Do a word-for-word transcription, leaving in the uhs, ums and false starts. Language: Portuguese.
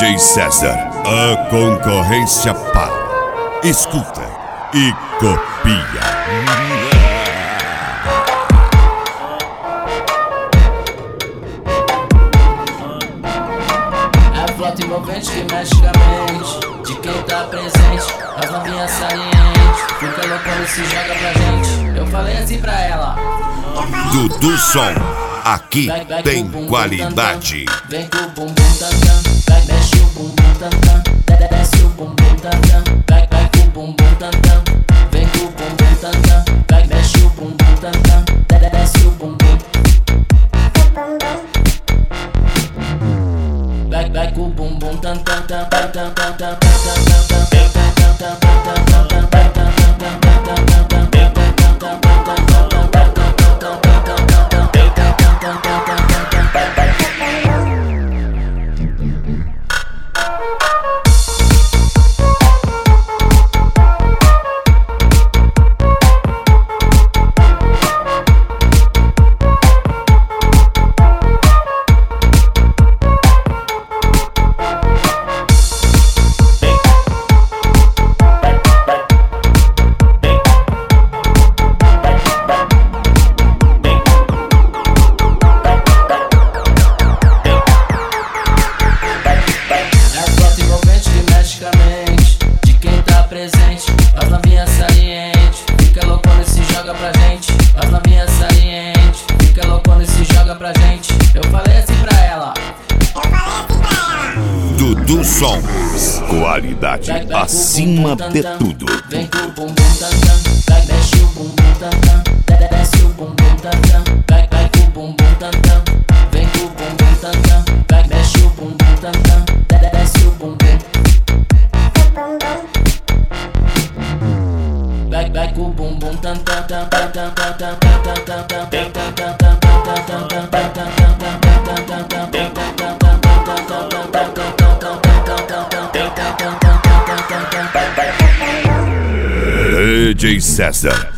D J César, a concorrência para. Escuta e copia. É a flauta envolvente que mexe com a mente de quem tá presente. As novinhas salientes, fica louco quando se joga pra gente. Eu falei assim pra ela: Dudu Som, aqui tem qualidade. Vem com o bumbum tantan, vai, mexe o bumbum tantan, desce o bumbum tantan, vai, vai com o bumbum tantan. Vem com o bumbum tantan, vai, mexe o bumbum tantan, desce o bumbum. Vai, vai com o bumbum tantan, tantan, tantan, tantan, tantan, as novinhas salientes, fica louco quando se joga pra gente. As novinhas salientes, fica louco quando se joga pra gente. Eu falei assim pra ela: Eu falei assim pra ela. Dudu Som, qualidade vai, vai acima bumbum, de tantan, tudo. vem com o bumbum tantan, vai, mexe o bumbum tantan, desce o bumbum tantan, vai, vai com o bumbum tantan, vem com o bumbum tantan, vai, mexe o bumbum tantan, desce o bumbum. Vai, vai com o bumbum tan tan tan tan tan tan tan tan tan tan tan. D J César,